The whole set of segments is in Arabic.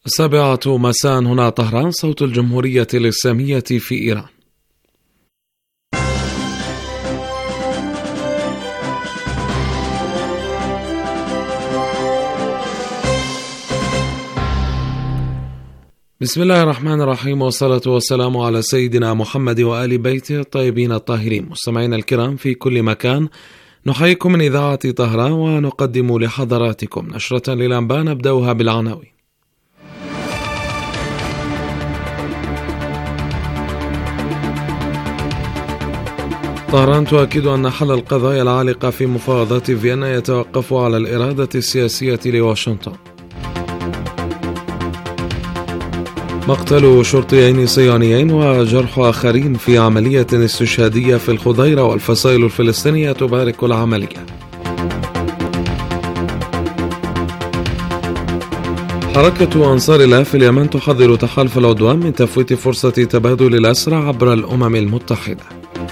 7 مساء هنا طهران، صوت الجمهورية الإسلامية في إيران. بسم الله الرحمن الرحيم، والصلاة والسلام على سيدنا محمد وآل بيته الطيبين الطاهرين. مستمعينا الكرام في كل مكان، نحييكم من إذاعة طهران ونقدم لحضراتكم نشرة للأنباء نبدأها بالعناوين. طهران تؤكد أن حل القضايا العالقة في مفاوضات فيينا يتوقف على الإرادة السياسية لواشنطن. مقتل شرطيين صهيونيين وجرح آخرين في عملية استشهادية في الخضيرة، والفصائل الفلسطينية تبارك العملية. حركة أنصار الله في اليمن تحذر تحالف العدوان من تفويت فرصة تبادل الأسرى عبر الأمم المتحدة.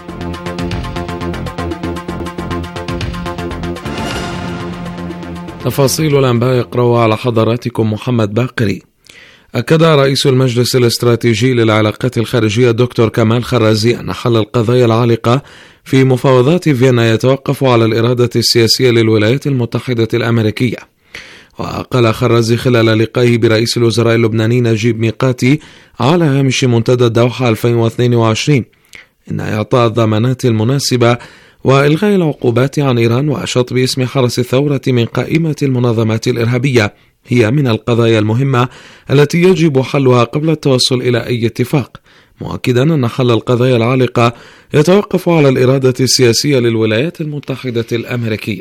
تفاصيل الأنباء يقرأها على حضراتكم محمد باقري. أكد رئيس المجلس الاستراتيجي للعلاقات الخارجية دكتور كمال خرازي أن حل القضايا العالقة في مفاوضات فيينا يتوقف على الإرادة السياسية للولايات المتحدة الأمريكية. وقال خرازي خلال لقائه برئيس الوزراء اللبناني نجيب ميقاتي على هامش منتدى الدوحة 2022 إن إعطاء الضمانات المناسبة وإلغاء العقوبات عن إيران وشطب اسم حرس الثورة من قائمة المنظمات الإرهابية هي من القضايا المهمة التي يجب حلها قبل التوصل إلى أي اتفاق، مؤكدا أن حل القضايا العالقة يتوقف على الإرادة السياسية للولايات المتحدة الأمريكية.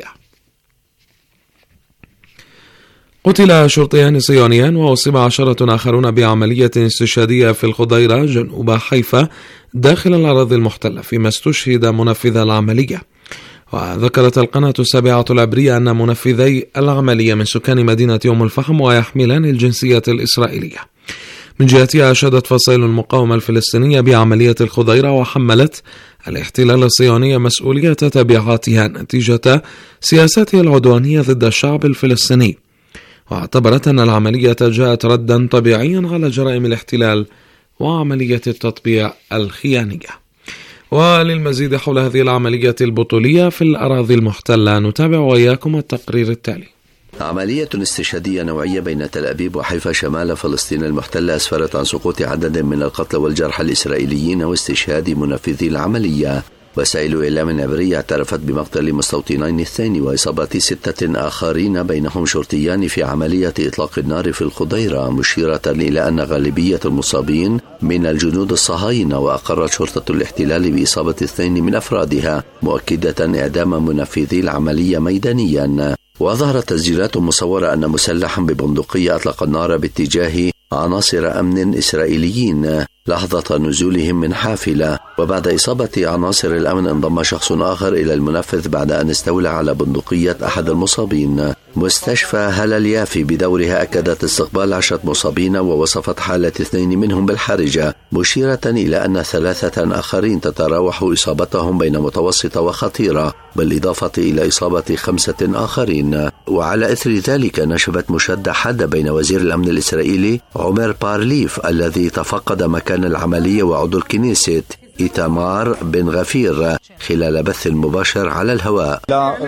قتل شرطيان صهيونيان وأصيب 10 آخرون بعملية استشهادية في الخضيرة جنوب حيفا داخل الأراضي المحتلة، فيما استشهد منفذ العملية. وذكرت القناة 7 العبرية أن منفذي العملية من سكان مدينة أم الفحم ويحملان الجنسية الإسرائيلية. من جهتها أشادت فصائل المقاومة الفلسطينية بعملية الخضيرة، وحملت الاحتلال الصهيوني مسؤولية تبعاتها نتيجة سياساته العدوانية ضد الشعب الفلسطيني، واعتبرت أن العملية جاءت ردا طبيعيا على جرائم الاحتلال وعملية التطبيع الخيانية. وللمزيد حول هذه العملية البطولية في الأراضي المحتلة نتابع وإياكم التقرير التالي. عملية استشهادية نوعية بين تل أبيب وحيفا شمال فلسطين المحتلة أسفرت عن سقوط عدد من القتلى والجرحى الإسرائيليين واستشهاد منفذي العملية. وسائل إعلام عبرية اعترفت بمقتل مستوطنين 2 وإصابة 6 آخرين بينهم شرطيان في عملية إطلاق النار في الخضيرة، مشيرة إلى أن غالبية المصابين من الجنود الصهاينة. وأقرت شرطة الاحتلال بإصابة 2 من أفرادها، مؤكدة إعدام منفذي العملية ميدانيا. وظهرت تسجيلات مصورة أن مسلحا ببندقية أطلق النار باتجاه عناصر أمن إسرائيليين لحظة نزولهم من حافلة. وبعد إصابة عناصر الأمن انضم شخص آخر إلى المنفذ بعد أن استولى على بندقية أحد المصابين. مستشفى هلا اليافي بدورها أكدت استقبال 10 مصابين ووصفت حالة 2 منهم بالحرجة، مشيرة إلى أن 3 آخرين تتراوح إصابتهم بين متوسطة وخطيرة، بالإضافة إلى إصابة 5 آخرين. وعلى إثر ذلك نشبت مشادة حادة بين وزير الأمن الإسرائيلي عمر بارليف الذي تفقد مكان العملية وعضو الكنيست إيتمار بن غفير خلال بث مباشر على الهواء.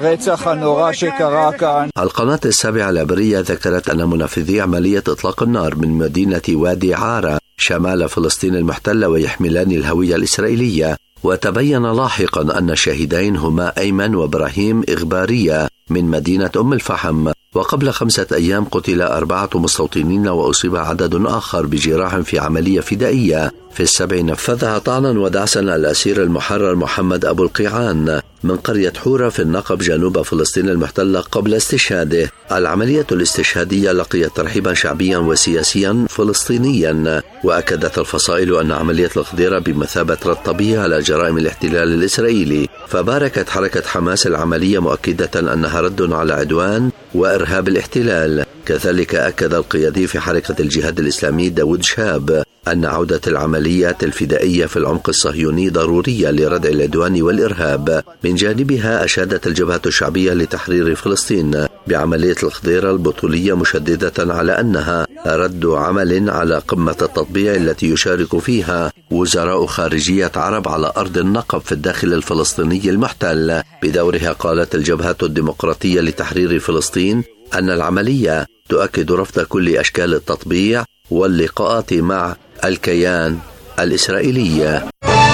القناة 7 العبرية ذكرت أن منفذي عملية إطلاق النار من مدينة وادي عارة شمال فلسطين المحتلة ويحملان الهوية الإسرائيلية. وتبين لاحقا أن الشاهدين هما أيمن وإبراهيم إغبارية من مدينة أم الفحم. وقبل 5 أيام قتل 4 مستوطنين وأصيب عدد آخر بجراح في عملية فدائية في السبع نفذها طعنا ودعسا الأسير المحرر محمد أبو القيعان من قرية حورة في النقب جنوب فلسطين المحتلة قبل استشهاده. العملية الاستشهادية لقيت ترحيبا شعبيا وسياسيا فلسطينيا. وأكدت الفصائل أن عملية الخضيرة بمثابة رد طبيعي على جرائم الاحتلال الإسرائيلي. فباركت حركة حماس العملية مؤكدة أنها رد على عدوان وإرهاب الاحتلال. كذلك أكد القيادي في حركة الجهاد الإسلامي داود شاب أن عودة العمليات الفدائية في العمق الصهيوني ضرورية لردع العدوان والإرهاب. من جانبها أشادت الجبهة الشعبية لتحرير فلسطين بعملية الخضيرة البطولية، مشددة على أنها رد عمل على قمة التطبيع التي يشارك فيها وزراء خارجية عرب على أرض النقب في الداخل الفلسطيني المحتل. بدورها قالت الجبهة الديمقراطية لتحرير فلسطين أن العملية تؤكد رفض كل أشكال التطبيع واللقاءات مع الكيان الإسرائيلي.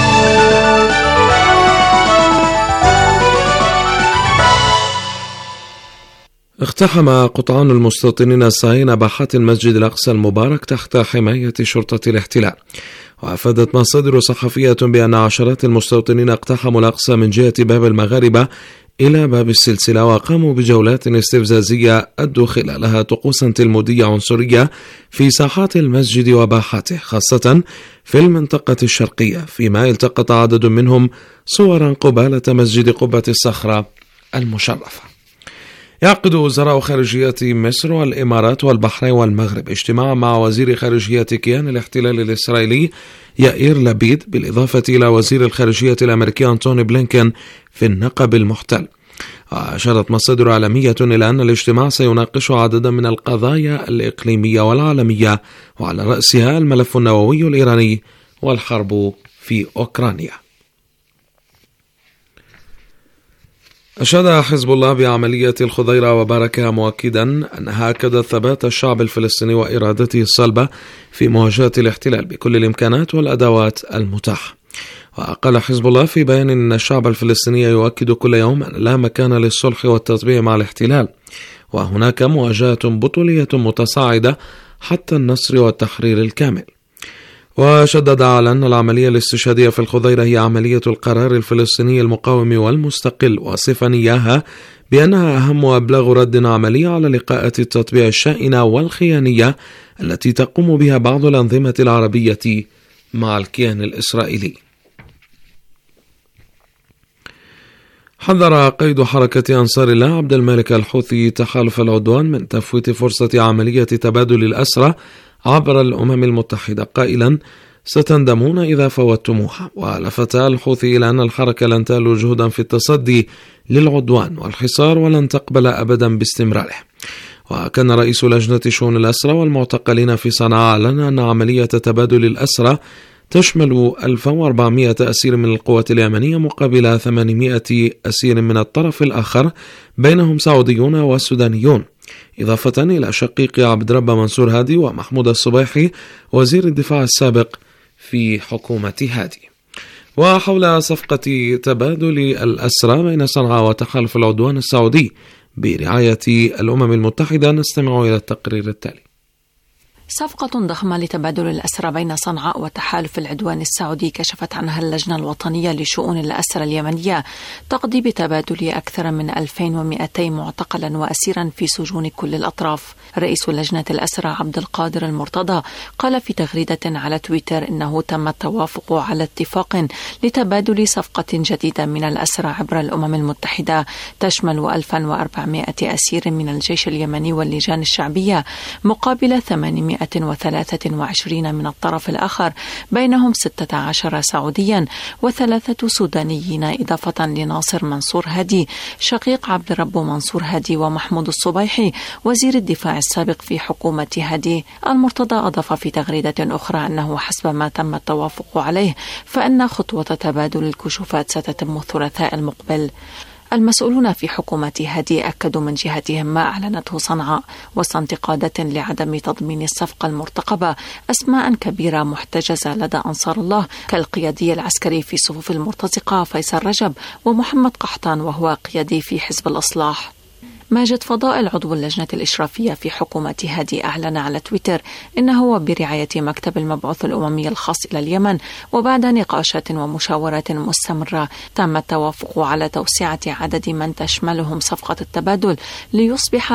اقتحم قطعان المستوطنين الصهاينة باحات المسجد الأقصى المبارك تحت حماية شرطة الاحتلال. وأفادت مصادر صحفية بأن عشرات المستوطنين اقتحموا الأقصى من جهة باب المغاربة إلى باب السلسلة، وقاموا بجولات استفزازية أدوا خلالها طقوسا تلمودية عنصرية في ساحات المسجد وباحاته، خاصة في المنطقة الشرقية، فيما التقط عدد منهم صورا قبالة مسجد قبة الصخرة المشرفة. يعقد وزراء خارجية مصر والإمارات والبحرين والمغرب اجتماعا مع وزير خارجية كيان الاحتلال الإسرائيلي يائير لبيد، بالإضافة إلى وزير الخارجية الأمريكي أنتوني بلينكن في النقب المحتل. وأشارت مصادر عالمية إلى أن الاجتماع سيناقش عددا من القضايا الإقليمية والعالمية، وعلى رأسها الملف النووي الإيراني والحرب في أوكرانيا. أشاد حزب الله بعملية الخضيرة وباركها، مؤكدا أنها أكدت ثبات الشعب الفلسطيني وإرادته الصلبة في مواجهة الاحتلال بكل الإمكانات والأدوات المتاحة. وقال حزب الله في بيان أن الشعب الفلسطيني يؤكد كل يوم أن لا مكان للصلح والتطبيع مع الاحتلال، وهناك مواجهة بطولية متصاعدة حتى النصر والتحرير الكامل. وشدد على أن العملية الاستشهادية في الخضيرة هي عملية القرار الفلسطيني المقاوم والمستقل، وصفا إياها بأنها أهم وأبلغ رد عملي على لقاءات التطبيع الشائنة والخيانية التي تقوم بها بعض الأنظمة العربية مع الكيان الإسرائيلي. حذر قائد حركة أنصار الله عبد الملك الحوثي تحالف العدوان من تفويت فرصة عملية تبادل الأسرى عبر الأمم المتحدة، قائلا: ستندمون إذا فوتموها. ولفت الحوثي إلى أن الحركة لن تألو جهدا في التصدي للعدوان والحصار ولن تقبل أبدا باستمراره. وكان رئيس لجنة شؤون الأسرى والمعتقلين في صنعاء أعلن أن عملية تبادل الأسرى تشمل 1400 أسير من القوات اليمنية مقابل 800 أسير من الطرف الآخر، بينهم سعوديون وسودانيون، إضافة إلى شقيق عبد رب منصور هادي ومحمود الصبيحي وزير الدفاع السابق في حكومة هادي. وحول صفقة تبادل الأسرى بين صنعاء وتحالف العدوان السعودي برعاية الأمم المتحدة نستمع إلى التقرير التالي. صفقة ضخمة لتبادل الأسرى بين صنعاء وتحالف العدوان السعودي كشفت عنها اللجنة الوطنية لشؤون الأسرى اليمنية، تقضي بتبادل أكثر من 2200 معتقلا وأسيرا في سجون كل الأطراف. رئيس لجنة الأسرى عبد القادر المرتضى قال في تغريدة على تويتر إنه تم التوافق على اتفاق لتبادل صفقة جديدة من الأسرى عبر الأمم المتحدة تشمل 1400 أسير من الجيش اليمني واللجان الشعبية مقابل 823 من الطرف الآخر، بينهم 16 سعوديا و3 سودانيين، إضافة لناصر منصور هادي شقيق عبد الرب منصور هادي ومحمود الصبيحي وزير الدفاع السابق في حكومة هادي. المرتضى أضاف في تغريدة أخرى أنه حسب ما تم التوافق عليه فإن خطوة تبادل الكشوفات ستتم الثلاثاء المقبل. المسؤولون في حكومة هادي أكدوا من جهتهم ما أعلنته صنعاء وسط انتقادة لعدم تضمين الصفقة المرتقبة أسماء كبيرة محتجزة لدى أنصار الله كالقيادي العسكري في صفوف المرتزقة فيصل رجب ومحمد قحطان وهو قيادي في حزب الإصلاح. ماجد فضائل عضو اللجنة الإشرافية في حكومة هادي أعلن على تويتر إنه وبرعاية مكتب المبعوث الأممي الخاص إلى اليمن وبعد نقاشات ومشاورات مستمرة تم التوافق على توسعة عدد من تشملهم صفقة التبادل ليصبح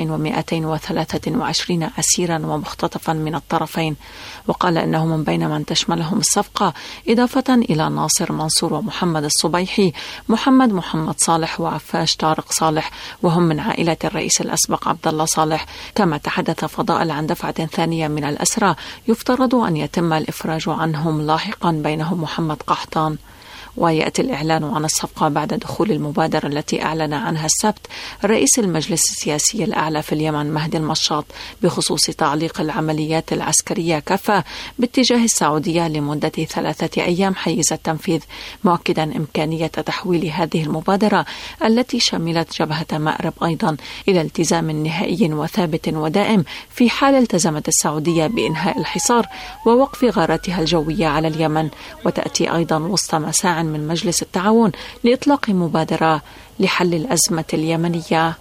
2223 أسيرا ومختطفا من الطرفين. وقال إنه من بين من تشملهم الصفقة إضافة إلى ناصر منصور ومحمد الصبيحي محمد صالح وعفاش طارق صالح، وهم من عائلة الرئيس الأسبق عبد الله صالح. كما تحدث فضائل عن دفعة ثانية من الأسرى يفترض أن يتم الإفراج عنهم لاحقا، بينهم محمد قحطان. ويأتي الإعلان عن الصفقة بعد دخول المبادرة التي أعلن عنها السبت رئيس المجلس السياسي الأعلى في اليمن مهدي المشاط بخصوص تعليق العمليات العسكرية كافة باتجاه السعودية لمدة 3 أيام حيز التنفيذ، مؤكدا إمكانية تحويل هذه المبادرة التي شملت جبهة مأرب أيضا إلى التزام نهائي وثابت ودائم في حال التزمت السعودية بإنهاء الحصار ووقف غاراتها الجوية على اليمن. وتأتي أيضا وسط مساع من مجلس التعاون لإطلاق مبادرة لحل الأزمة اليمنية.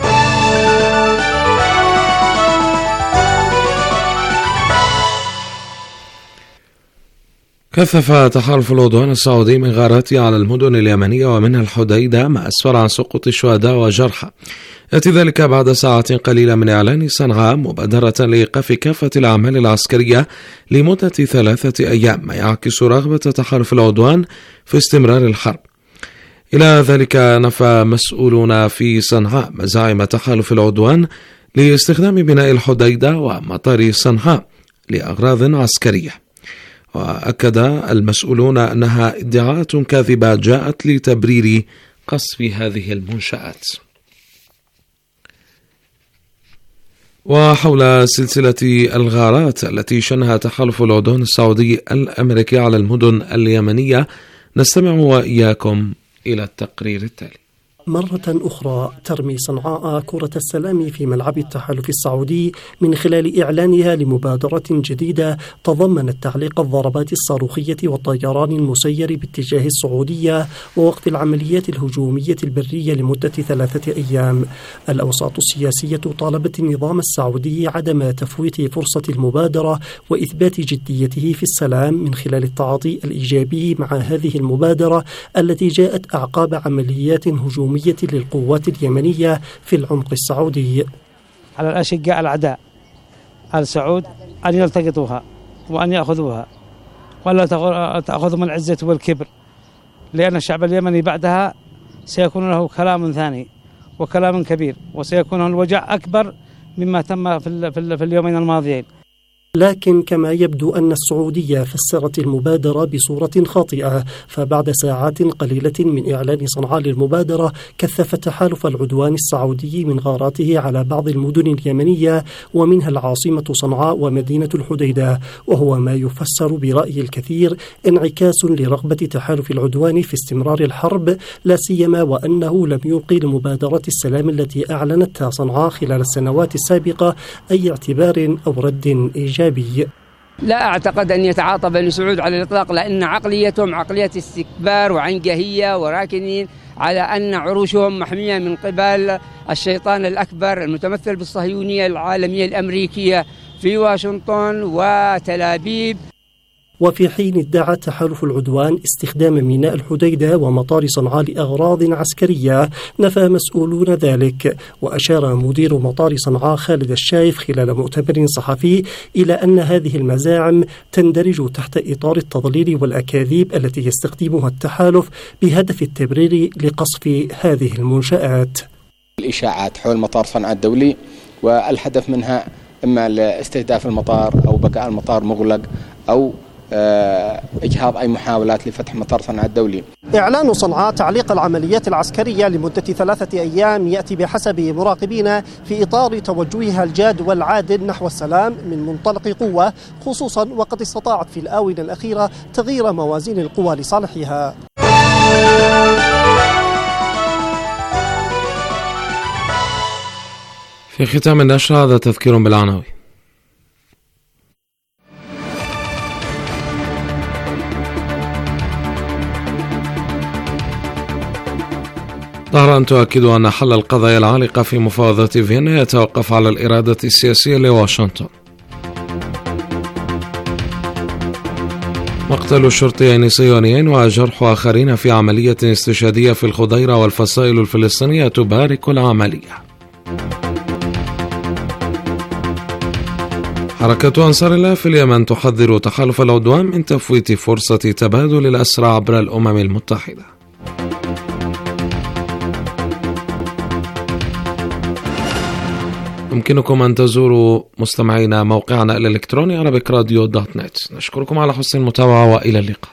كثف تحالف العدوان السعودي من غاراته على المدن اليمنية ومنها الحديدة، ما أسفر عن سقوط الشهداء وجرحى. يأتي ذلك بعد ساعات قليلة من إعلان صنعاء مبادرة لإيقاف كافة الأعمال العسكرية لمدة 3 أيام، ما يعكس رغبة تحالف العدوان في استمرار الحرب. إلى ذلك نفى مسؤولون في صنعاء مزاعم تحالف العدوان لاستخدام بناء الحديدة ومطار صنعاء لأغراض عسكرية. وأكد المسؤولون أنها ادعاءات كاذبة جاءت لتبرير قصف هذه المنشآت. وحول سلسلة الغارات التي شنها تحالف العدوان السعودي الأمريكي على المدن اليمنية نستمع وإياكم إلى التقرير التالي. مرة أخرى ترمي صنعاء كرة السلام في ملعب التحالف السعودي من خلال إعلانها لمبادرة جديدة تضمنت تعليق الضربات الصاروخية والطيران المسير باتجاه السعودية ووقف العمليات الهجومية البرية لمدة 3 أيام. الأوساط السياسية طالبت النظام السعودي عدم تفويت فرصة المبادرة وإثبات جديته في السلام من خلال التعاطي الإيجابي مع هذه المبادرة التي جاءت أعقاب عمليات هجومية للقوات اليمنية في العمق السعودي. على الأشقاء الأعداء السعود أن يلتقطوها وأن يأخذوها ولا تأخذهم العزة والكبر، لأن الشعب اليمني بعدها سيكون له كلام ثاني وكلام كبير، وسيكون الوجع أكبر مما تم في اليومين الماضيين. لكن كما يبدو أن السعودية فسرت المبادرة بصورة خاطئة، فبعد ساعات قليلة من إعلان صنعاء للمبادرة كثف تحالف العدوان السعودي من غاراته على بعض المدن اليمنية ومنها العاصمة صنعاء ومدينة الحديدة، وهو ما يفسر برأي الكثير انعكاس لرغبة تحالف العدوان في استمرار الحرب، لا سيما وأنه لم يلقي لمبادرة السلام التي أعلنتها صنعاء خلال السنوات السابقة أي اعتبار أو رد إيجابي. لا أعتقد أن يتعاطى بني سعود على الإطلاق، لأن عقليتهم عقلية استكبار وعنجهية وراكنين على أن عروشهم محمية من قبل الشيطان الأكبر المتمثل بالصهيونية العالمية الأمريكية في واشنطن وتل أبيب. وفي حين ادعى تحالف العدوان استخدام ميناء الحديدة ومطار صنعاء لأغراض عسكرية، نفى مسؤولون ذلك. وأشار مدير مطار صنعاء خالد الشايف خلال مؤتمر صحفي إلى أن هذه المزاعم تندرج تحت إطار التضليل والأكاذيب التي يستخدمها التحالف بهدف التبرير لقصف هذه المنشآت. الإشاعات حول مطار صنعاء الدولي والهدف منها إما استهداف المطار أو بقاء المطار مغلق أو إجهاض أي محاولات لفتح مطار صنعاء الدولي. إعلان صنعاء تعليق العمليات العسكرية لمدة 3 أيام يأتي بحسب مراقبين في إطار توجهها الجاد والعادل نحو السلام من منطلق قوة، خصوصا وقد استطاعت في الآونة الأخيرة تغيير موازين القوى لصالحها. في ختام النشرة هذا تذكير بالعناوين. طهران تؤكد أن حل القضايا العالقة في مفاوضات فيينا يتوقف على الإرادة السياسية لواشنطن. مقتل الشرطيين صهيونيين وجرح آخرين في عملية استشهادية في الخضيرة، والفصائل الفلسطينية تبارك العملية. حركة أنصار الله في اليمن تحذر تحالف العدوان من تفويت فرصة تبادل الأسرى عبر الأمم المتحدة. يمكنكم أن تزوروا مستمعينا موقعنا الإلكتروني arabicradio.net. نشكركم على حسن المتابعة وإلى اللقاء.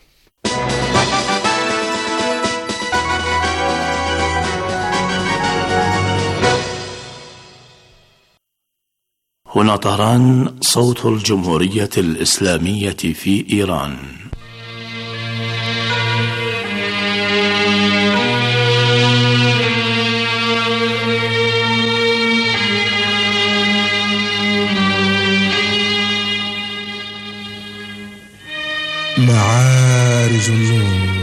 هنا طهران، صوت الجمهورية الإسلامية في إيران. معارج النور.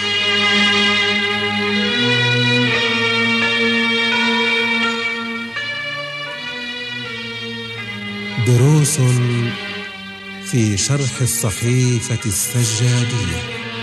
دروس في شرح الصحيفة السجادية.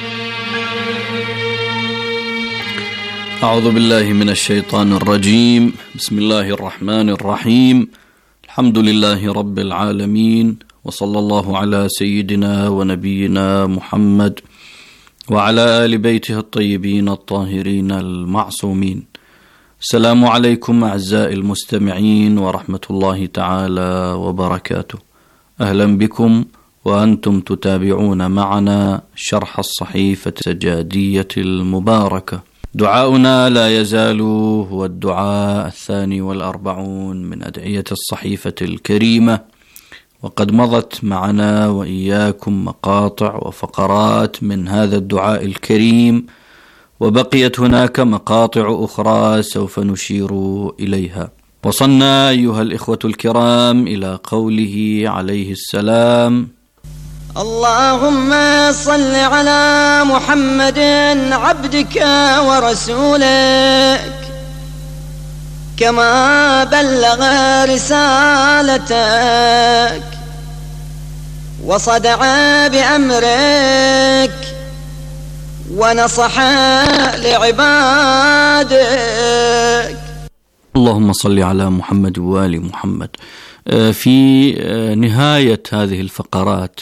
أعوذ بالله من الشيطان الرجيم. بسم الله الرحمن الرحيم. الحمد لله رب العالمين، وصلى الله على سيدنا ونبينا محمد وعلى آل بيته الطيبين الطاهرين المعصومين. السلام عليكم أعزائي المستمعين ورحمة الله تعالى وبركاته. أهلا بكم وأنتم تتابعون معنا شرح الصحيفة السجادية المباركة. دعاؤنا لا يزال هو الدعاء 42 من أدعية الصحيفة الكريمة، وقد مضت معنا وإياكم مقاطع وفقرات من هذا الدعاء الكريم، وبقيت هناك مقاطع أخرى سوف نشير إليها. وصلنا أيها الإخوة الكرام إلى قوله عليه السلام: اللهم صل على محمد عبدك ورسولك كما بلغ رسالتك وصدع بأمرك ونصح لعبادك. اللهم صل على محمد وآل محمد. في نهاية هذه الفقرات،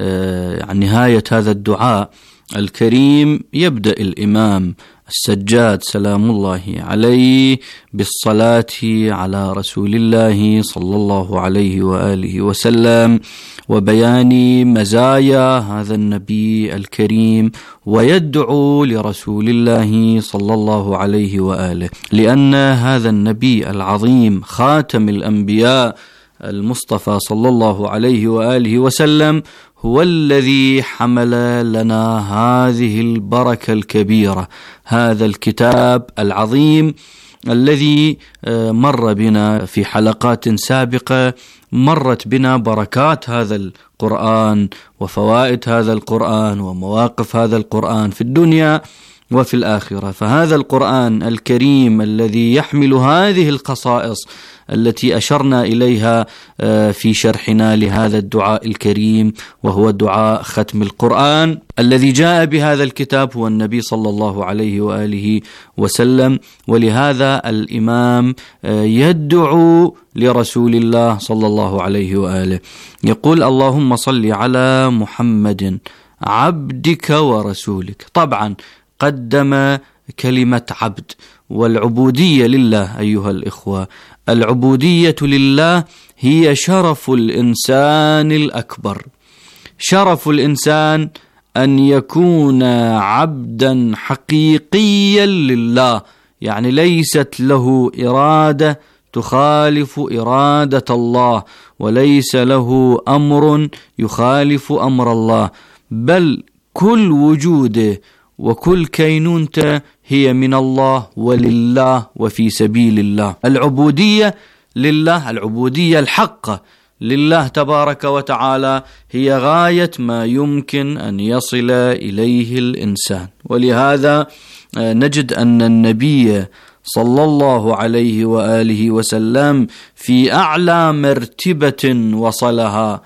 نهاية هذا الدعاء الكريم، يبدأ الإمام السجاد سلام الله عليه بالصلاة على رسول الله صلى الله عليه وآله وسلم، وبيان مزايا هذا النبي الكريم، ويدعو لرسول الله صلى الله عليه وآله، لأن هذا النبي العظيم خاتم الأنبياء المصطفى صلى الله عليه وآله وسلم هو الذي حمل لنا هذه البركة الكبيرة، هذا الكتاب العظيم الذي مر بنا في حلقات سابقة، مرت بنا بركات هذا القرآن وفوائد هذا القرآن ومواقف هذا القرآن في الدنيا وفي الآخرة. فهذا القرآن الكريم الذي يحمل هذه الخصائص التي أشرنا إليها في شرحنا لهذا الدعاء الكريم، وهو دعاء ختم القرآن، الذي جاء بهذا الكتاب هو النبي صلى الله عليه وآله وسلم. ولهذا الإمام يدعو لرسول الله صلى الله عليه وآله، يقول: اللهم صل على محمد عبدك ورسولك. طبعا قدم كلمة عبد، والعبودية لله أيها الإخوة، العبودية لله هي شرف الإنسان الأكبر. شرف الإنسان أن يكون عبدا حقيقيا لله، يعني ليست له إرادة تخالف إرادة الله، وليس له أمر يخالف أمر الله، بل كل وجوده وكل كينونته هي من الله ولله وفي سبيل الله. العبودية لله، العبودية الحقة لله تبارك وتعالى، هي غاية ما يمكن أن يصل إليه الإنسان. ولهذا نجد أن النبي صلى الله عليه وآله وسلم في أعلى مرتبة وصلها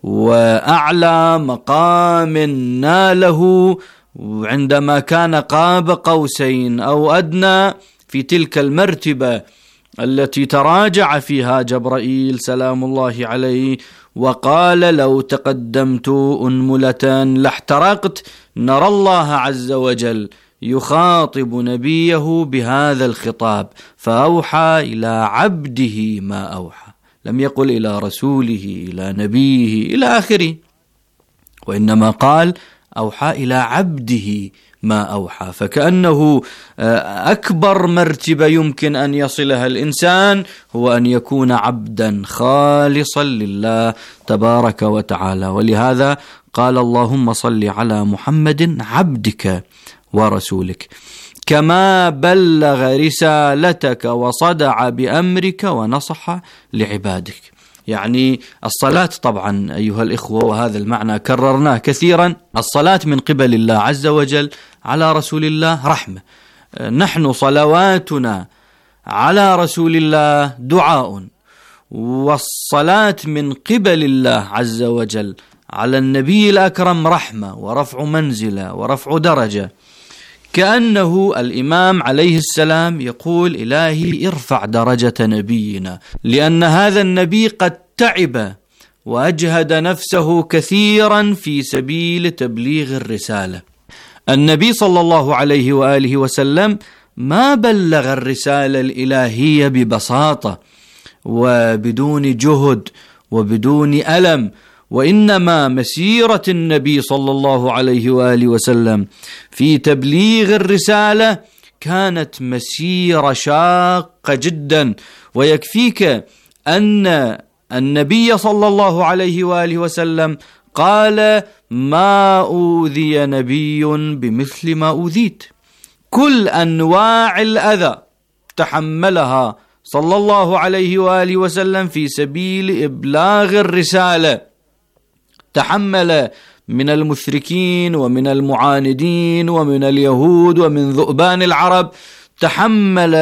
وأعلى مقام ناله عندما كان قاب قوسين أو أدنى، في تلك المرتبة التي تراجع فيها جبرائيل سلام الله عليه وقال: لو تقدمت أنملة لاحترقت، نرى الله عز وجل يخاطب نبيه بهذا الخطاب، فأوحى إلى عبده ما أوحى، لم يقل إلى رسوله إلى نبيه إلى آخره، وإنما قال أوحى إلى عبده ما أوحى. فكأنه أكبر مرتبة يمكن أن يصلها الإنسان هو أن يكون عبدا خالصا لله تبارك وتعالى. ولهذا قال اللهم صل على محمد عبدك ورسولك كما بلغ رسالتك وصدع بأمرك ونصح لعبادك. يعني الصلاة طبعا أيها الإخوة، وهذا المعنى كررناه كثيرا، الصلاة من قبل الله عز وجل على رسول الله رحمة. نحن صلواتنا على رسول الله دعاء، والصلاة من قبل الله عز وجل على النبي الأكرم رحمة ورفع منزلة ورفع درجة. كأنه الإمام عليه السلام يقول إلهي ارفع درجة نبينا، لأن هذا النبي قد تعب وأجهد نفسه كثيرا في سبيل تبليغ الرسالة. النبي صلى الله عليه وآله وسلم ما بلغ الرسالة الإلهية ببساطة وبدون جهد وبدون ألم، وإنما مسيرة النبي صلى الله عليه وآله وسلم في تبليغ الرسالة كانت مسيرة شاقة جدا. ويكفيك أن النبي صلى الله عليه وآله وسلم قال ما أوذي نبي بمثل ما أوذيت. كل أنواع الأذى تحملها صلى الله عليه وآله وسلم في سبيل إبلاغ الرسالة. تحمل من المشركين ومن المعاندين ومن اليهود ومن ذؤبان العرب، تحمل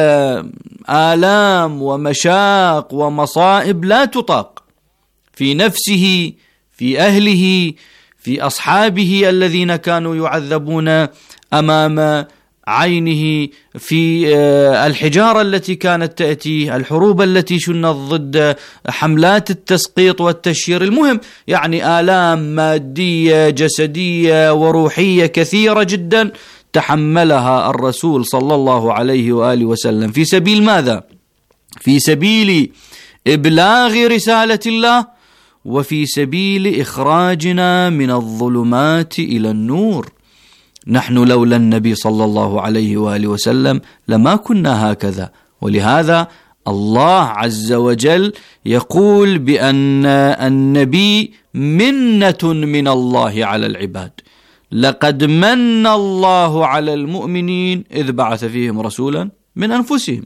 آلام ومشاق ومصائب لا تطاق في نفسه، في أهله، في أصحابه الذين كانوا يعذبون أمام عينه، في الحجارة التي كانت تأتي، الحروب التي شنت ضد حملات التسقيط والتشهير. المهم يعني آلام مادية جسدية وروحية كثيرة جدا تحملها الرسول صلى الله عليه وآله وسلم في سبيل ماذا؟ في سبيل إبلاغ رسالة الله، وفي سبيل إخراجنا من الظلمات إلى النور. نحن لولا النبي صلى الله عليه وآله وسلم لما كنا هكذا. ولهذا الله عز وجل يقول بأن النبي منة من الله على العباد. لقد من الله على المؤمنين إذ بعث فيهم رسولا من أنفسهم.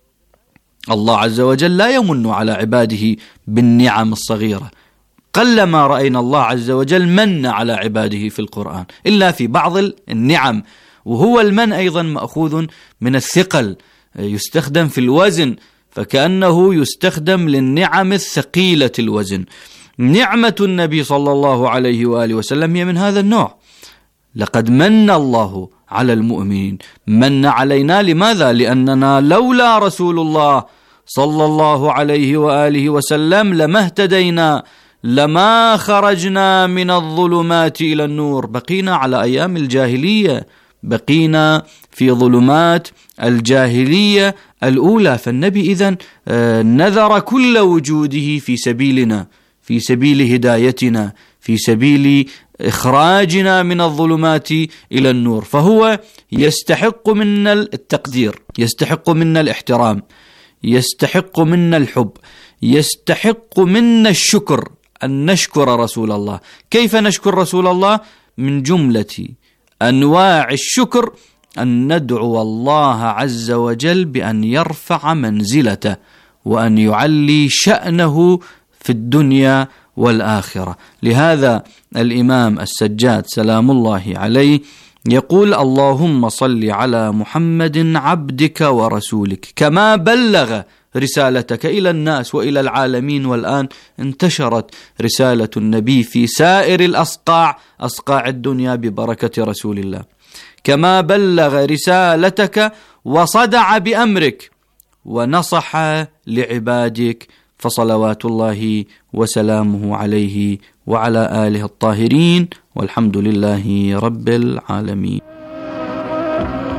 الله عز وجل لا يمن على عباده بالنعم الصغيرة. قلما رأينا الله عز وجل من على عباده في القرآن إلا في بعض النعم، وهو المن أيضا مأخوذ من الثقل، يستخدم في الوزن، فكأنه يستخدم للنعم الثقيلة الوزن. نعمة النبي صلى الله عليه وآله وسلم هي من هذا النوع. لقد من الله على المؤمنين، من علينا لماذا؟ لأننا لولا رسول الله صلى الله عليه وآله وسلم لما اهتدينا، لما خرجنا من الظلمات إلى النور، بقينا على أيام الجاهلية، بقينا في ظلمات الجاهلية الأولى. فالنبي إذن نذر كل وجوده في سبيلنا، في سبيل هدايتنا، في سبيل إخراجنا من الظلمات إلى النور. فهو يستحق منا التقدير، يستحق منا الاحترام، يستحق منا الحب، يستحق منا الشكر، أن نشكر رسول الله. كيف نشكر رسول الله؟ من جملة أنواع الشكر أن ندعو الله عز وجل بأن يرفع منزلته وأن يعلي شأنه في الدنيا والآخرة. لهذا الإمام السجاد سلام الله عليه يقول اللهم صل على محمد عبدك ورسولك كما بلغ رسالتك إلى الناس وإلى العالمين. والآن انتشرت رسالة النبي في سائر الأصقاع، أصقاع الدنيا، ببركة رسول الله. كما بلغ رسالتك وصدع بأمرك ونصح لعبادك، فصلوات الله وسلامه عليه وعلى آله الطاهرين، والحمد لله رب العالمين.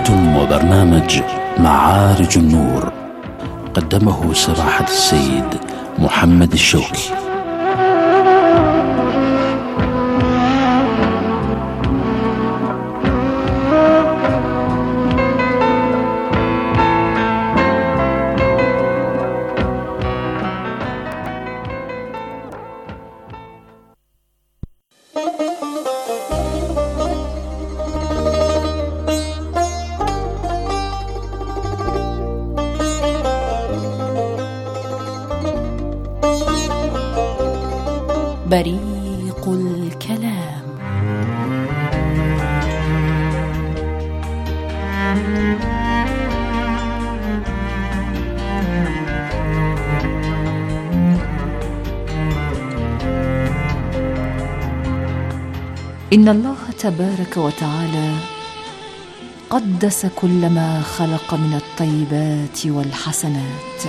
أنتم وبرنامج معارج النور، قدمه سماحة السيد محمد الشوكي. بريق الكلام. إن الله تبارك وتعالى قدس كل ما خلق من الطيبات والحسنات،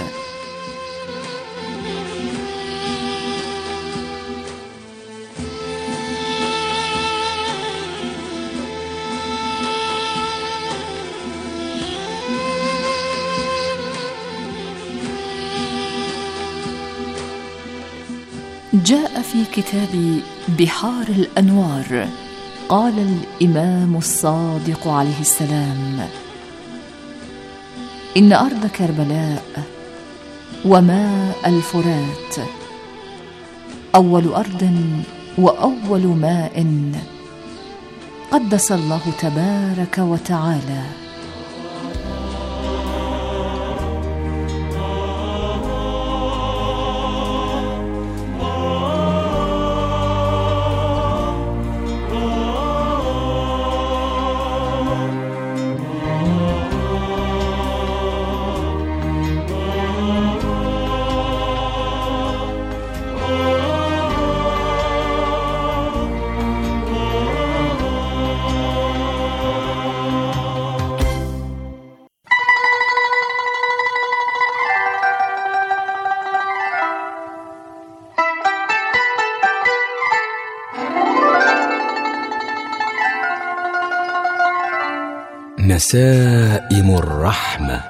جاء في كتاب بحار الأنوار قال الإمام الصادق عليه السلام: إن أرض كربلاء وماء الفرات أول أرض وأول ماء قدس الله تبارك وتعالى. نسائم الرحمة.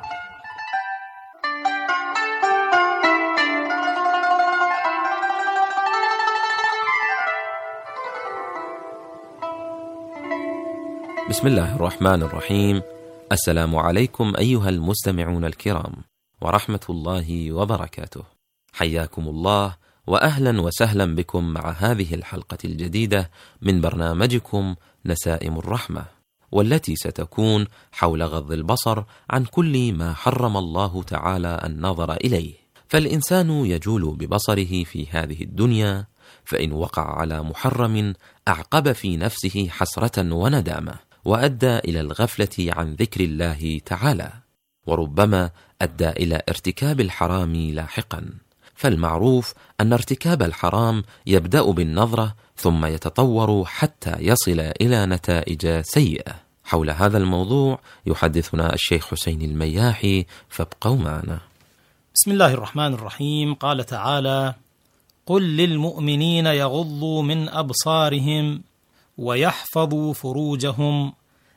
بسم الله الرحمن الرحيم. السلام عليكم أيها المستمعون الكرام ورحمة الله وبركاته. حياكم الله وأهلا وسهلا بكم مع هذه الحلقة الجديدة من برنامجكم نسائم الرحمة، والتي ستكون حول غض البصر عن كل ما حرم الله تعالى النظر إليه. فالإنسان يجول ببصره في هذه الدنيا، فإن وقع على محرم أعقب في نفسه حسرة وندامة، وأدى إلى الغفلة عن ذكر الله تعالى، وربما أدى إلى ارتكاب الحرام لاحقا. فالمعروف أن ارتكاب الحرام يبدأ بالنظرة ثم يتطور حتى يصل إلى نتائج سيئة. حول هذا الموضوع يحدثنا الشيخ حسين المياحي، فابقوا معنا. بسم الله الرحمن الرحيم. قال تعالى: قل للمؤمنين يغضوا من أبصارهم ويحفظوا فروجهم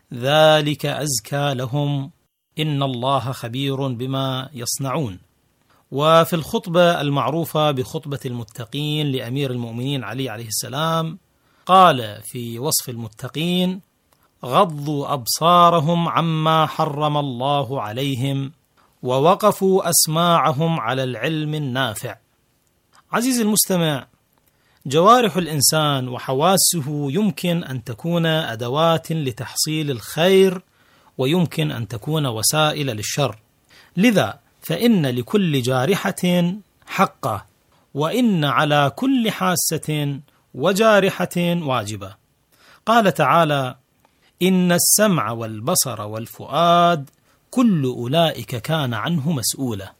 ذلك أزكى لهم إن الله خبير بما يصنعون. وفي الخطبة المعروفة بخطبة المتقين لأمير المؤمنين علي عليه السلام قال في وصف المتقين: غضوا أبصارهم عما حرم الله عليهم ووقفوا أسماعهم على العلم النافع. عزيزي المستمع، جوارح الإنسان وحواسه يمكن أن تكون أدوات لتحصيل الخير، ويمكن أن تكون وسائل للشر. لذا فإن لكل جارحة حقه، وإن على كل حاسة وجارحة واجبة. قال تعالى: إن السمع والبصر والفؤاد كل أولئك كان عنه مسؤولا.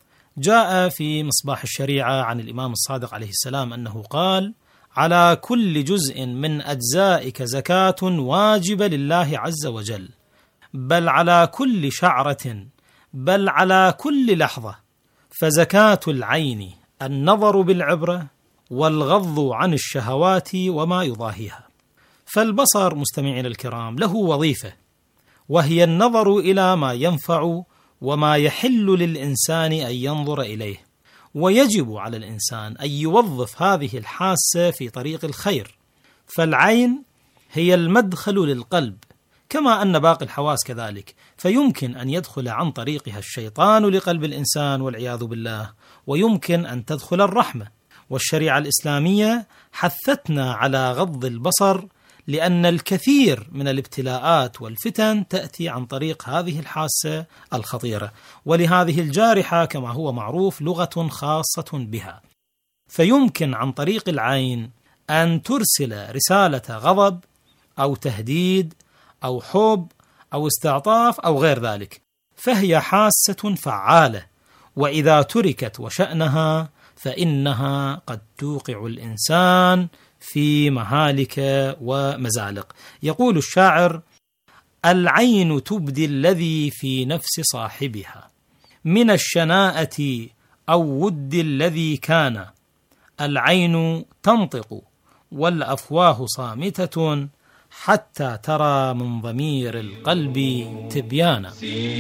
جاء في مصباح الشريعة عن الإمام الصادق عليه السلام أنه قال: على كل جزء من أجزائك زكاة واجبة لله عز وجل، بل على كل شعرة، بل على كل لحظة. فزكاة العين النظر بالعبرة، والغض عن الشهوات وما يضاهيها. فالبصر مستمعين الكرام له وظيفة، وهي النظر إلى ما ينفع وما يحل للإنسان أن ينظر إليه، ويجب على الإنسان أن يوظف هذه الحاسة في طريق الخير، فالعين هي المدخل للقلب كما أن باقي الحواس كذلك، فيمكن أن يدخل عن طريقها الشيطان لقلب الإنسان والعياذ بالله، ويمكن أن تدخل الرحمة. والشريعة الإسلامية حثتنا على غض البصر، لأن الكثير من الابتلاءات والفتن تأتي عن طريق هذه الحاسة الخطيرة، ولهذه الجارحة كما هو معروف لغة خاصة بها، فيمكن عن طريق العين أن ترسل رسالة غضب أو تهديد أو حب أو استعطاف أو غير ذلك، فهي حاسة فعالة، وإذا تركت وشأنها فإنها قد توقع الإنسان في مهالك ومزالق. يقول الشاعر: العين تبدي الذي في نفس صاحبها من الشناءة أو ود الذي كان، العين تنطق والأفواه صامتة حتى ترى من ضمير القلب تبيانا.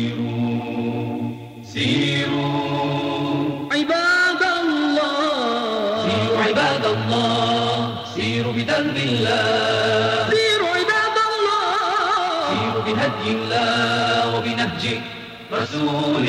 سيروا عباد الله، سيروا عباد الله، سيروا بدرب الله، سيروا عباد الله، سيروا بهدي الله وبنهج رسول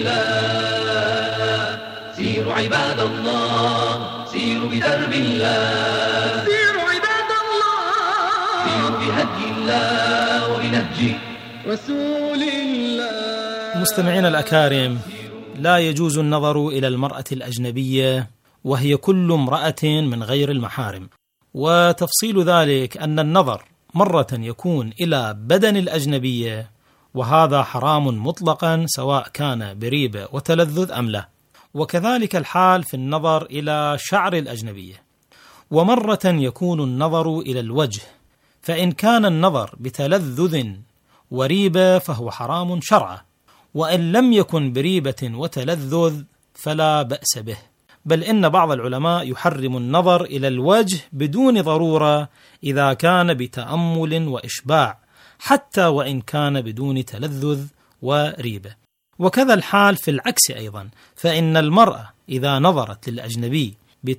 الله، سيروا عباد الله، سيروا بدرب الله، سيروا عباد الله، سيروا بهدي الله وبنهج رسول الله. مستمعين الأكارم، لا يجوز النظر إلى المرأة الأجنبية وهي كل امرأة من غير المحارم، وتفصيل ذلك أن النظر مرة يكون إلى بدن الأجنبية، وهذا حرام مطلقا سواء كان بريبة وتلذذ أم لا، وكذلك الحال في النظر إلى شعر الأجنبية. ومرة يكون النظر إلى الوجه، فإن كان النظر بتلذذ وريبة فهو حرام شرعا، وإن لم يكن بريبة وتلذذ فلا بأس به، بل إن بعض العلماء يحرم النظر إلى الوجه بدون ضرورة إذا كان بتأمل وإشباع، حتى وإن كان بدون تلذذ وريبة. وكذا الحال في العكس أيضا، فإن المرأة إذا نظرت للأجنبي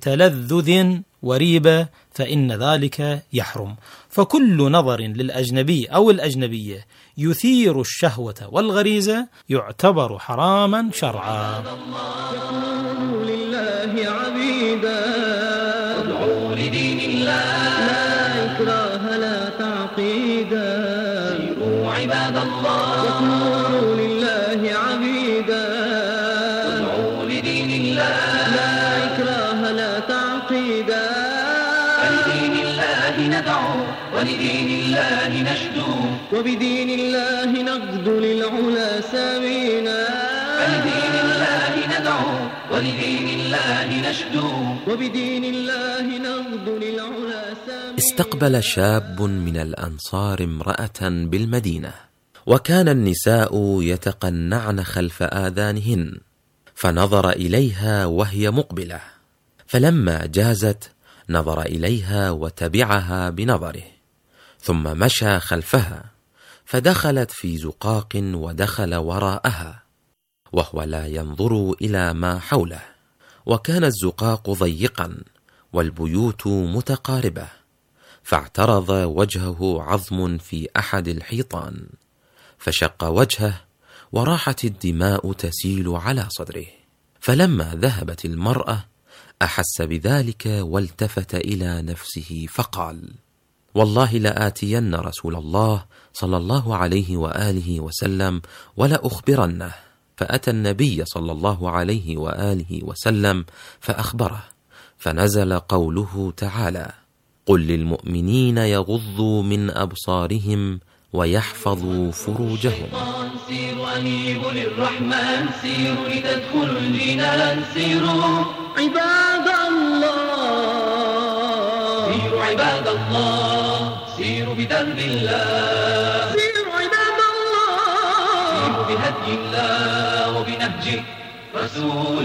بتلذذ وريبة فإن ذلك يحرم، فكل نظر للأجنبي أو الأجنبية يثير الشهوة والغريزة يعتبر حراما شرعا. كونوا لله عبيدا، ادعوا لدين الله، لا إكراه لا تعقيدا، سيروا عباد الله، كونوا لله عبيدا، ادعوا لدين الله، لا إكراه لا تعقيدا، فلدين الله ندعو ولدين الله نشدو، وبدين الله نغدو للعلا سامينا، فلدين الله ندعو ولدين الله نشدو، وبدين الله نغدو للعلا سامينا. استقبل شاب من الأنصار امرأة بالمدينة، وكان النساء يتقنعن خلف آذانهن، فنظر إليها وهي مقبلة، فلما جازت نظر إليها وتبعها بنظره، ثم مشى خلفها، فدخلت في زقاق ودخل وراءها، وهو لا ينظر إلى ما حوله، وكان الزقاق ضيقا والبيوت متقاربة، فاعترض وجهه عظم في أحد الحيطان، فشق وجهه وراحت الدماء تسيل على صدره. فلما ذهبت المرأة أحس بذلك والتفت إلى نفسه فقال: والله لآتين رسول الله صلى الله عليه وآله وسلم ولأخبرنه. فأتى النبي صلى الله عليه وآله وسلم فأخبره، فنزل قوله تعالى: قل للمؤمنين يغضوا من أبصارهم ويحفظوا فروجهم. سيروا أنيبوا للرحمن، سيروا لتدخلوا الجنان، سيروا عباد الله، سيروا عباد الله، سيروا بدرب الله، سيروا عباد الله، سيروا بهدي الله وبنهج رسول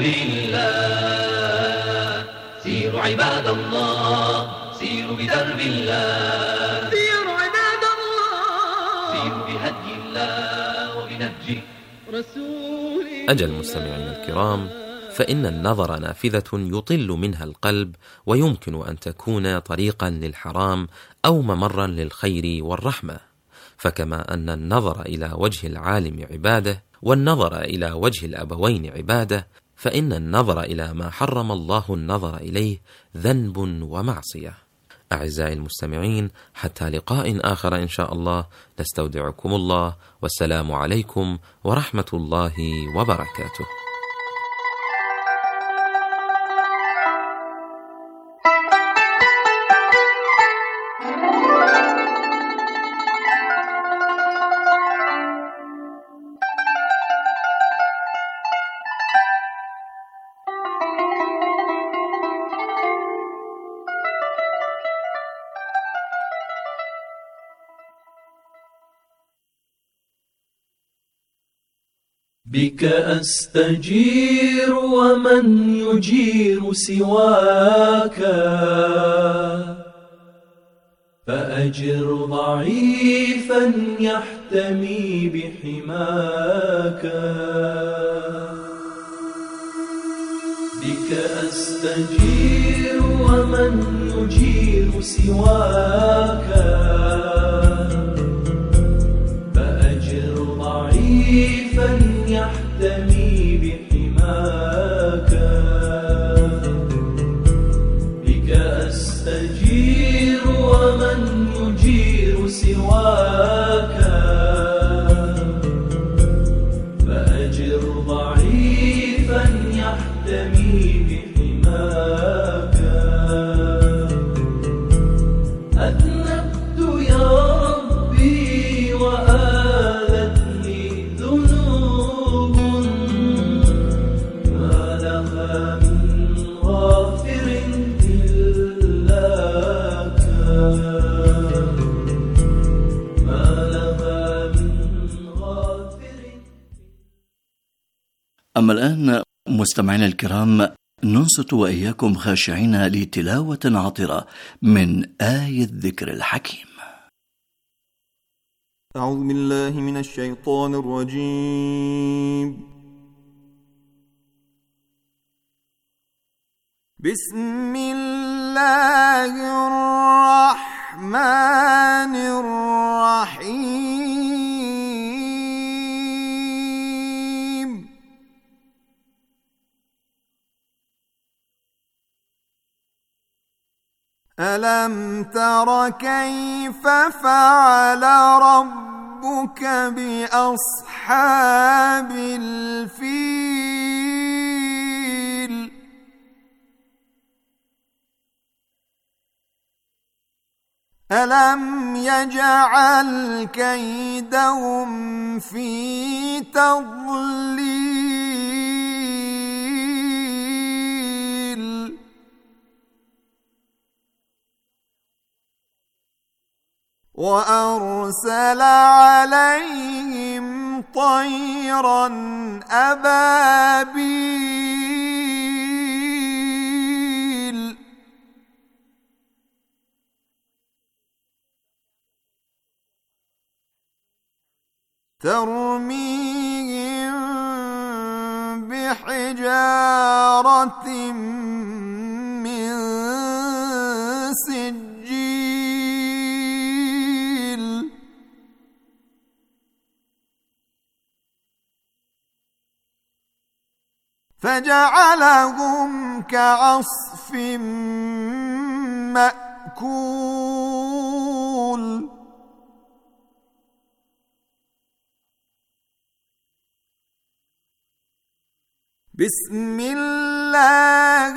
الله، سيروا عباد الله، سيروا بدرب الله، سيروا عباد الله، سيروا بهدي الله نبجي. أجل مستمعينا الكرام، فإن النظر نافذة يطل منها القلب، ويمكن أن تكون طريقا للحرام أو ممرا للخير والرحمة. فكما أن النظر إلى وجه العالم عبادة، والنظر إلى وجه الأبوين عبادة، فإن النظر إلى ما حرم الله النظر إليه ذنب ومعصية. أعزائي المستمعين، حتى لقاء آخر إن شاء الله، نستودعكم الله، والسلام عليكم ورحمة الله وبركاته. بك أستجير ومن يجير سواك، فأجر ضعيفا يحتمي بحماك. بك أستجير ومن يجير سواك، فأجر ضعيفا يحتمي بحماك. بك أستجير ومن يجير سواك، فأجر ضعيفا يحتمي بحماك. أذنبت يا ربي وآلتني ذنوب، ما لها من غافر إلاك، ما لها من غافر. أما الآن مستمعينا الكرام، ننصت وإياكم خاشعين لتلاوة عطرة من آية الذكر الحكيم. أعوذ بالله من الشيطان الرجيم. بسم الله الرحمن الرحيم. ألم تر كيف فعل ربك بأصحاب الفيل؟ ألم يجعل كيدهم في تضليل؟ وأرسل عليهم طيرا أبابيل ترميهم بحجارة من سجيل فجعلهم كعصف مأكول. بسم الله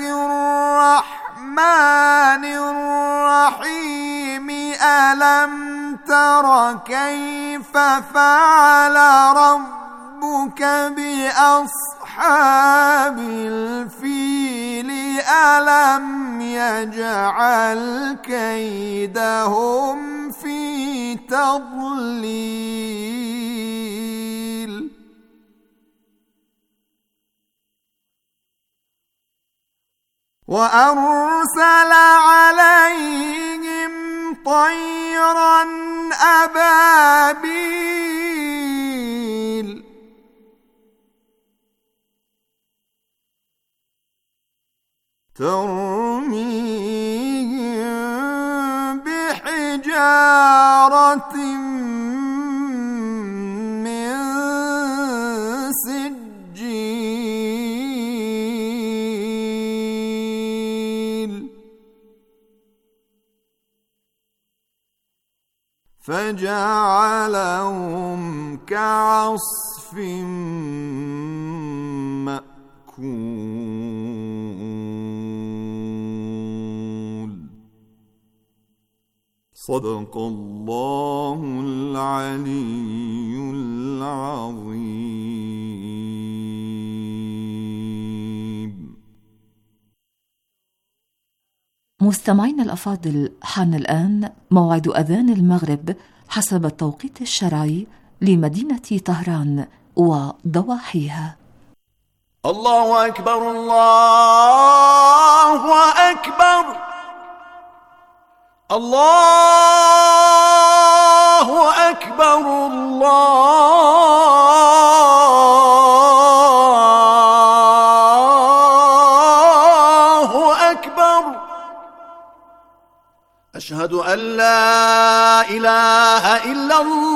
الرحمن الرحيم. ألم تر كيف فعل ربك بأصحاب الفيل؟ ألم يجعل كيدهم في تضليل؟ وأرسل عليهم طيرا أبابيل ترميهم بحجارة من سجيل فجعلهم كعصف مأكول. صدق الله العلي العظيم. مستمعين الأفاضل، حان الآن موعد أذان المغرب حسب التوقيت الشرعي لمدينة طهران وضواحيها. الله أكبر الله أكبر الله أكبر الله أكبر. أشهد أن لا إله إلا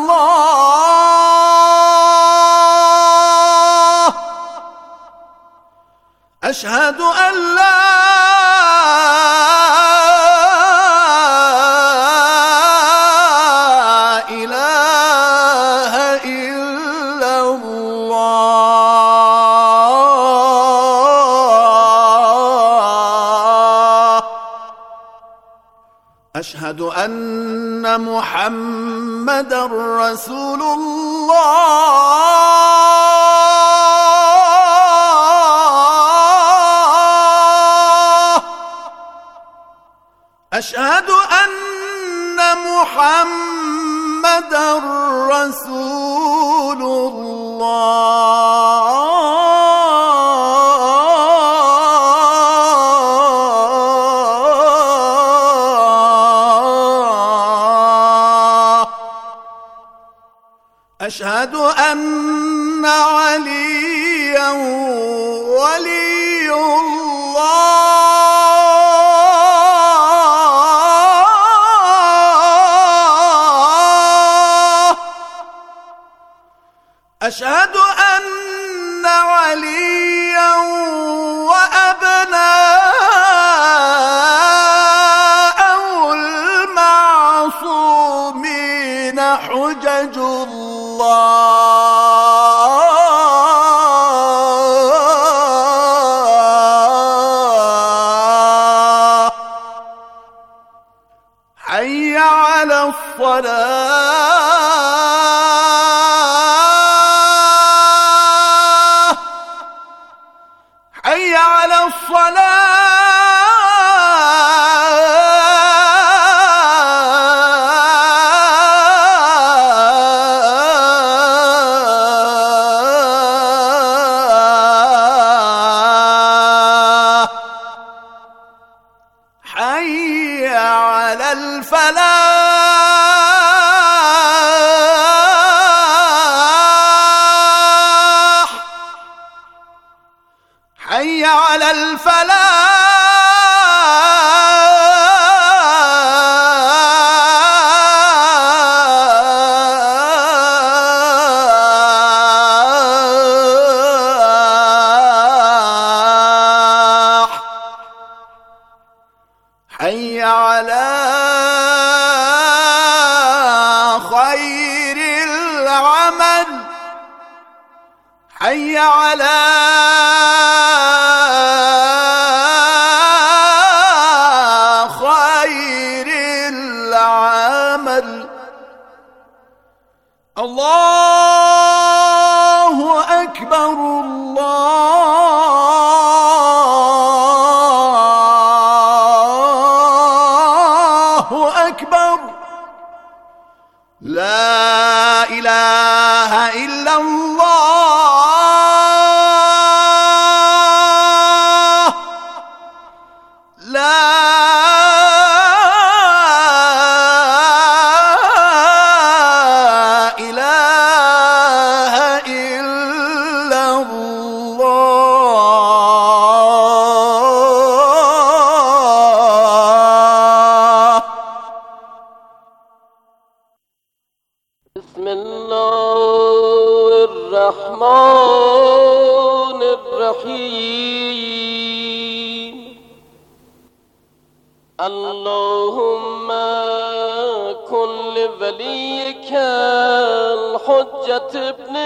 الله. أشهد أن لا إله إلا الله. أشهد أن محمدًا رسول الله. أشهد أن محمدًا رسول الله. أشهد أن عليًا ولي الله. أشهد أن عليًا وأبناءه المعصومين حجج الله. حي على الصلاة. حي على الصلاة. حي على الفلاح. حي على الفلاح. حي على خير العمل. حي على خير العمل. الله أكبر الله أكبر. لا إله إلا الله. الرحمن الرحيم اللهم كن لوليك الحجة ابن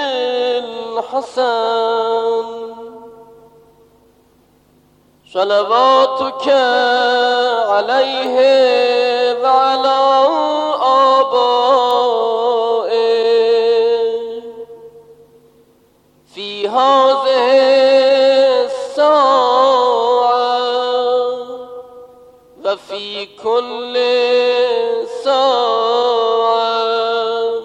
الحسن صلواتك عليه وعلى آبائه في هذه الساعة وفي كل ساعة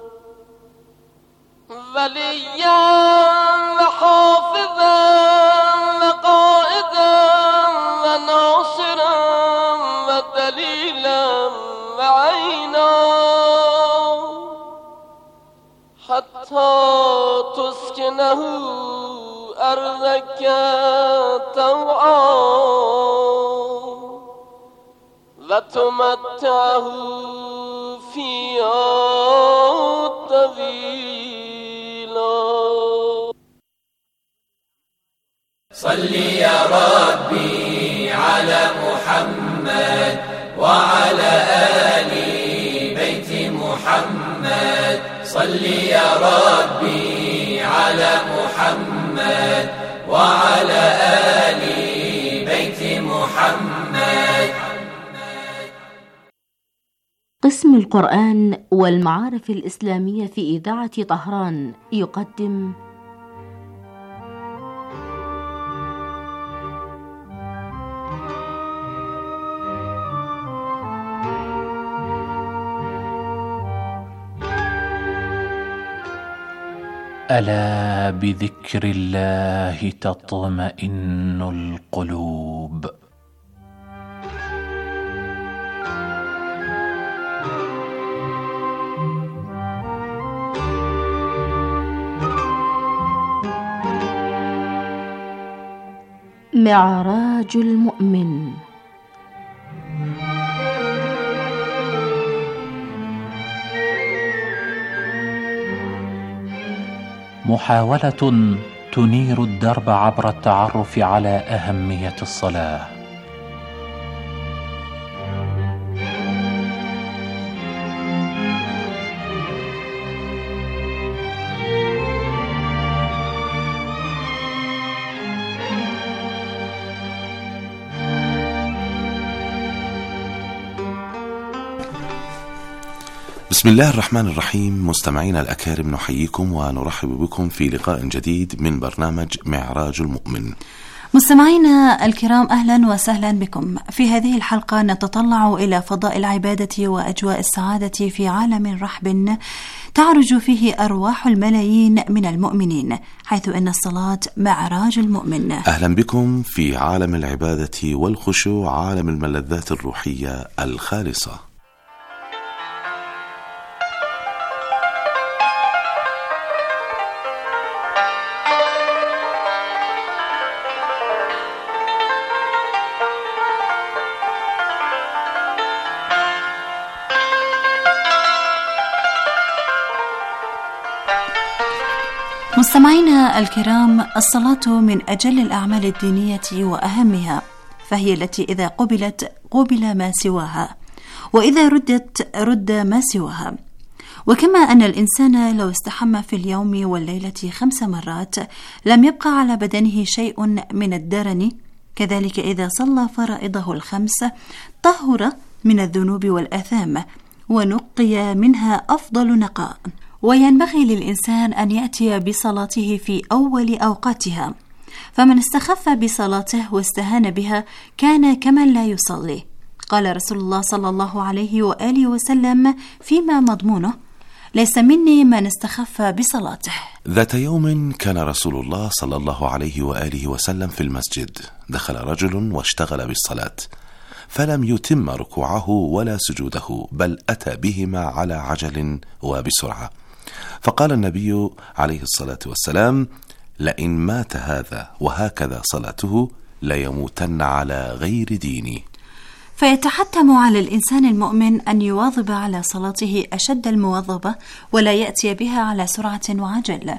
وليا وحافظا وقائدا وناصرا ودليلا وعينا حتى تسكنه أرضك طوعا وتمتعه فيها طويلا. صل يا ربي على محمد وعلى آل بيت محمد صل يا ربي على محمد وعلى آل بيت محمد. قسم القرآن والمعارف الإسلامية في إذاعة طهران يقدم ألا بذكر الله تطمئن القلوب. معراج المؤمن. محاولة تنير الدرب عبر التعرف على أهمية الصلاة. بسم الله الرحمن الرحيم. مستمعينا الأكارم، نحييكم ونرحب بكم في لقاء جديد من برنامج معراج المؤمن. مستمعينا الكرام، أهلا وسهلا بكم. في هذه الحلقة نتطلع إلى فضاء العبادة وأجواء السعادة في عالم رحب تعرج فيه أرواح الملايين من المؤمنين، حيث أن الصلاة معراج المؤمن. أهلا بكم في عالم العبادة والخشوع، عالم الملذات الروحية الخالصة. مستمعينا الكرام، الصلاة من أجل الأعمال الدينية وأهمها، فهي التي إذا قبلت قبل ما سواها، وإذا ردت رد ما سواها. وكما أن الإنسان لو استحمى في اليوم والليلة 5 مرات لم يبقى على بدنه شيء من الدرن، كذلك إذا صلى فرائضه 5 طهر من الذنوب والآثام ونقي منها أفضل نقاء. وينبغي للإنسان أن يأتي بصلاته في أول أوقاتها، فمن استخف بصلاته واستهان بها كان كمن لا يصلي. قال رسول الله صلى الله عليه وآله وسلم فيما مضمونه: ليس مني من استخف بصلاته. ذات يوم كان رسول الله صلى الله عليه وآله وسلم في المسجد، دخل رجل واشتغل بالصلاة فلم يتم ركوعه ولا سجوده، بل أتى بهما على عجل وبسرعة. فقال النبي عليه الصلاة والسلام: لئن مات هذا وهكذا صلاته ليموتن على غير ديني. فيتحتم على الإنسان المؤمن أن يواظب على صلاته أشد المواظبة، ولا يأتي بها على سرعة وعجل.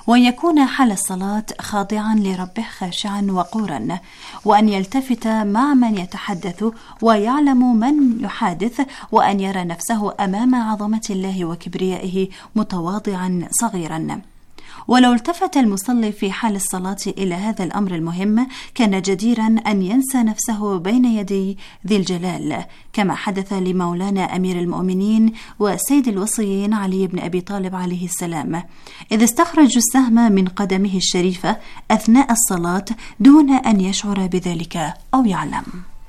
وأن يكون حال الصلاة خاضعا لربه خاشعا وقورا، وأن يلتفت مع من يتحدث ويعلم من يحادث، وأن يرى نفسه أمام عظمة الله وكبريائه متواضعا صغيرا. ولو التفت المصلي في حال الصلاة إلى هذا الأمر المهم كان جديرا أن ينسى نفسه بين يدي ذي الجلال، كما حدث لمولانا أمير المؤمنين وسيد الوصيين علي بن أبي طالب عليه السلام، إذ استخرج السهم من قدمه الشريفة أثناء الصلاة دون أن يشعر بذلك أو يعلم.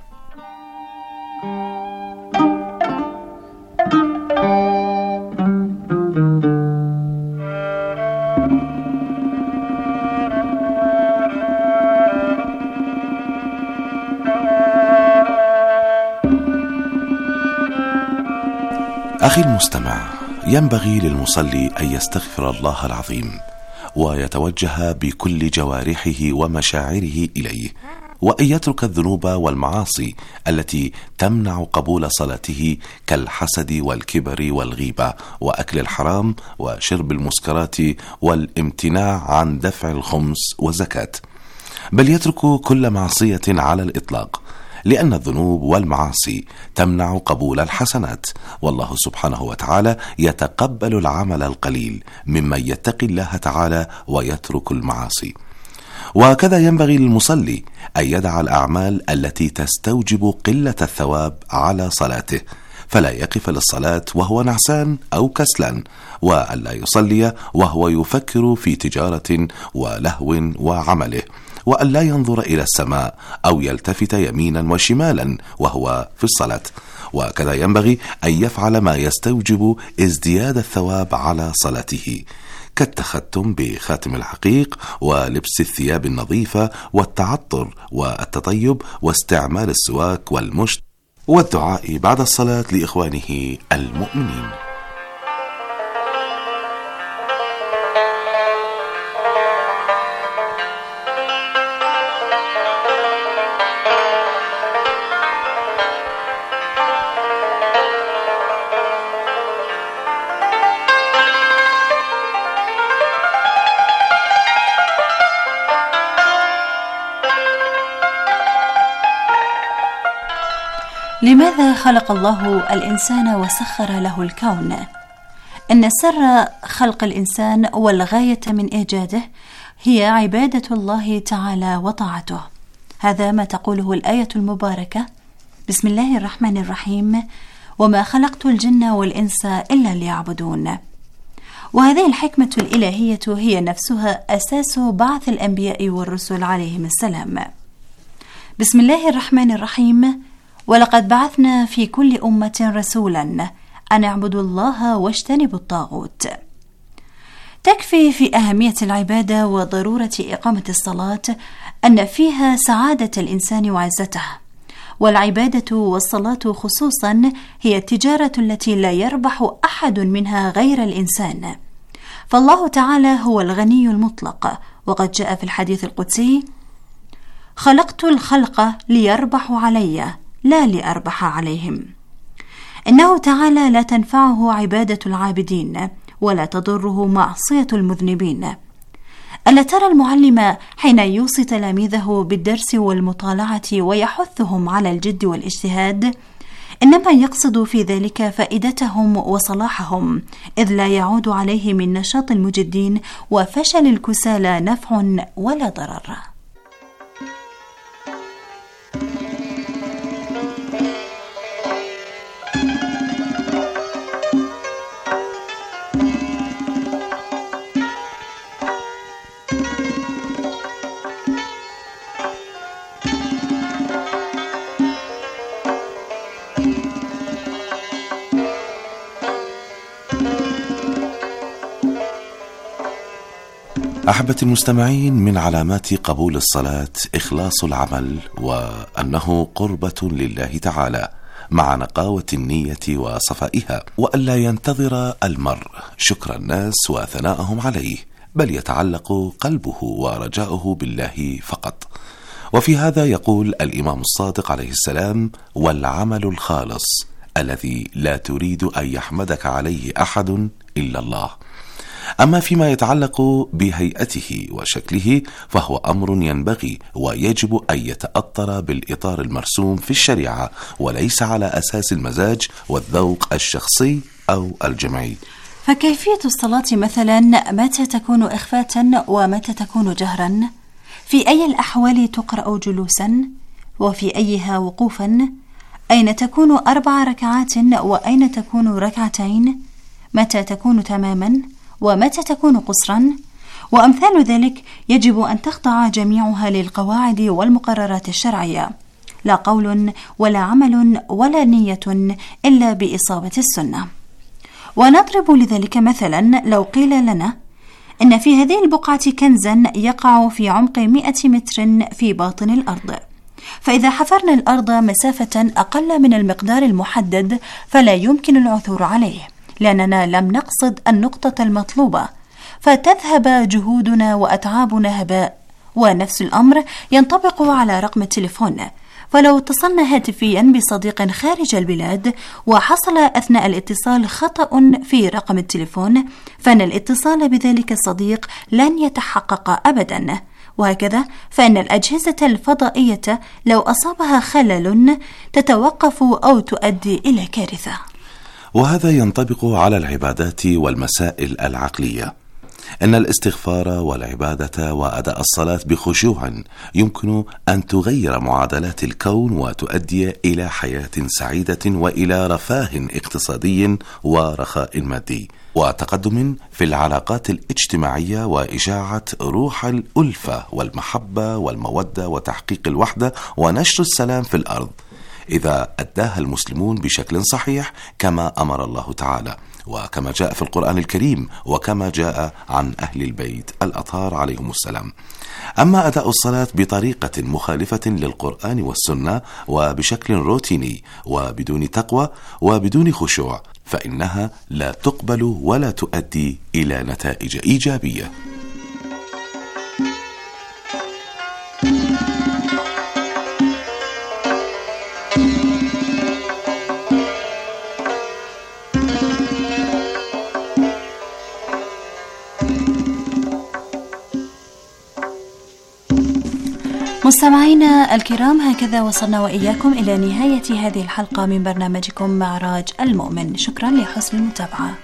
أخي المستمع، ينبغي للمصلي أن يستغفر الله العظيم ويتوجه بكل جوارحه ومشاعره إليه، وأن يترك الذنوب والمعاصي التي تمنع قبول صلاته كالحسد والكبر والغيبة وأكل الحرام وشرب المسكرات والامتناع عن دفع الخمس والزكاة، بل يترك كل معصية على الإطلاق، لأن الذنوب والمعاصي تمنع قبول الحسنات، والله سبحانه وتعالى يتقبل العمل القليل ممن يتقي الله تعالى ويترك المعاصي. وكذا ينبغي للمصلي أن يدع الأعمال التي تستوجب قلة الثواب على صلاته، فلا يقف للصلاة وهو نعسان أو كسلان، وأن لا يصلي وهو يفكر في تجارة ولهو وعمله، وأن لا ينظر إلى السماء أو يلتفت يمينا وشمالا وهو في الصلاة. وكذا ينبغي أن يفعل ما يستوجب ازدياد الثواب على صلاته، كالتختم بخاتم العقيق ولبس الثياب النظيفة والتعطر والتطيب واستعمال السواك والمشط والدعاء بعد الصلاة لإخوانه المؤمنين. لماذا خلق الله الإنسان وسخر له الكون؟ إن سر خلق الإنسان والغاية من إيجاده هي عبادة الله تعالى وطاعته. هذا ما تقوله الآية المباركة: بسم الله الرحمن الرحيم، وما خلقت الجن والإنس إلا ليعبدون. وهذه الحكمة الإلهية هي نفسها أساس بعث الأنبياء والرسل عليهم السلام. بسم الله الرحمن الرحيم: ولقد بعثنا في كل أمة رسولا أن اعبدوا الله واجتنبوا الطاغوت. تكفي في أهمية العبادة وضرورة إقامة الصلاة أن فيها سعادة الإنسان وعزته، والعبادة والصلاة خصوصا هي التجارة التي لا يربح أحد منها غير الإنسان، فالله تعالى هو الغني المطلق، وقد جاء في الحديث القدسي: خلقت الخلق ليربحوا علي لا لأربح عليهم. إنه تعالى لا تنفعه عبادة العابدين ولا تضره معصية المذنبين. ألا ترى المعلم حين يوصي تلاميذه بالدرس والمطالعة ويحثهم على الجد والاجتهاد إنما يقصد في ذلك فائدتهم وصلاحهم، إذ لا يعود عليه من نشاط المجدين وفشل الكسالى نفع ولا ضرر. أحبتي المستمعين، من علامات قبول الصلاة إخلاص العمل، وأنه قربة لله تعالى مع نقاوة النية وصفائها، وألا ينتظر المرء شكر الناس وثناءهم عليه، بل يتعلق قلبه ورجاؤه بالله فقط. وفي هذا يقول الإمام الصادق عليه السلام: والعمل الخالص الذي لا تريد أن يحمدك عليه أحد إلا الله. أما فيما يتعلق بهيئته وشكله فهو أمر ينبغي ويجب أن يتأطر بالإطار المرسوم في الشريعة، وليس على أساس المزاج والذوق الشخصي أو الجمعي. فكيفية الصلاة مثلا متى تكون إخفاء ومتى تكون جهرا؟ في أي الأحوال تقرأ جلوسا؟ وفي أيها وقوفا؟ أين تكون 4 ركعات وأين تكون ركعتين؟ متى تكون تماما ومتى تكون قصرا؟ وأمثال ذلك يجب أن تخضع جميعها للقواعد والمقررات الشرعية، لا قول ولا عمل ولا نية إلا بإصابة السنة. ونضرب لذلك مثلا لو قيل لنا إن في هذه البقعة كنزا يقع في عمق 100 متر في باطن الأرض، فإذا حفرنا الأرض مسافة أقل من المقدار المحدد فلا يمكن العثور عليه، لأننا لم نقصد النقطة المطلوبة، فتذهب جهودنا وأتعابنا هباء. ونفس الأمر ينطبق على رقم التليفون، فلو اتصلنا هاتفيا بصديق خارج البلاد وحصل أثناء الاتصال خطأ في رقم التليفون فإن الاتصال بذلك الصديق لن يتحقق أبدا. وهكذا فإن الأجهزة الفضائية لو أصابها خلل تتوقف أو تؤدي إلى كارثة. وهذا ينطبق على العبادات والمسائل العقلية. إن الاستغفار والعبادة وأداء الصلاة بخشوع يمكن أن تغير معادلات الكون وتؤدي إلى حياة سعيدة وإلى رفاه اقتصادي ورخاء مادي وتقدم في العلاقات الاجتماعية وإشاعة روح الألفة والمحبة والمودة وتحقيق الوحدة ونشر السلام في الأرض، إذا أداها المسلمون بشكل صحيح كما أمر الله تعالى وكما جاء في القرآن الكريم وكما جاء عن أهل البيت الأطهار عليهم السلام. أما أداء الصلاة بطريقة مخالفة للقرآن والسنة وبشكل روتيني وبدون تقوى وبدون خشوع فإنها لا تقبل ولا تؤدي إلى نتائج إيجابية. مستمعينا الكرام، هكذا وصلنا وإياكم إلى نهاية هذه الحلقة من برنامجكم معراج المؤمن. شكرا لحسن المتابعة.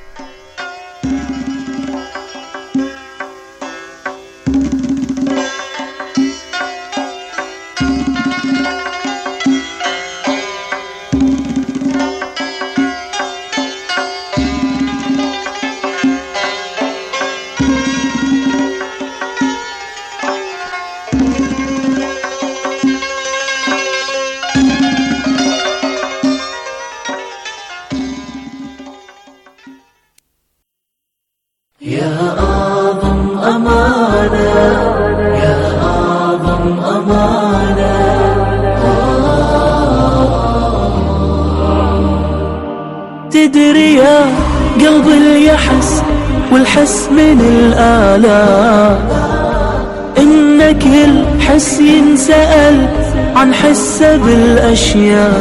تدري يا قلب اليحس والحس من الآلام إن كل حس ينسأل عن حسه بالأشياء.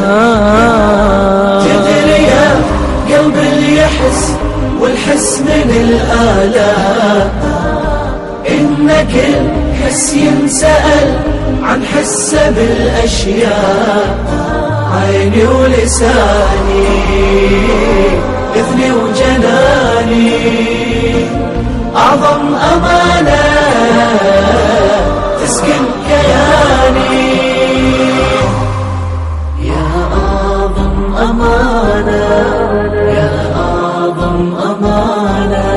تدري يا قلب اليحس والحس من الآلام إن كل حس ينسأل عن حسه بالأشياء. عيني ولساني إذني وجناني أعظم أمانة تسكن كياني. يا أعظم أمانة يا أعظم أمانة.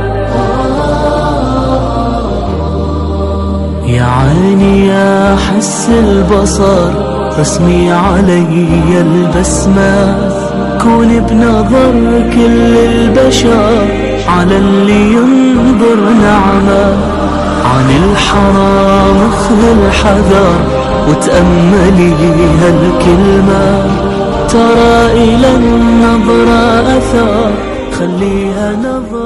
يا عيني يا حس البصر رسمي علي البسمة، كون بنظر كل البشر على اللي ينظر نعمة. عن الحرام خذ الحذر وتأملي هالكلمة، ترى إلى النظرة أثر خليها نظر.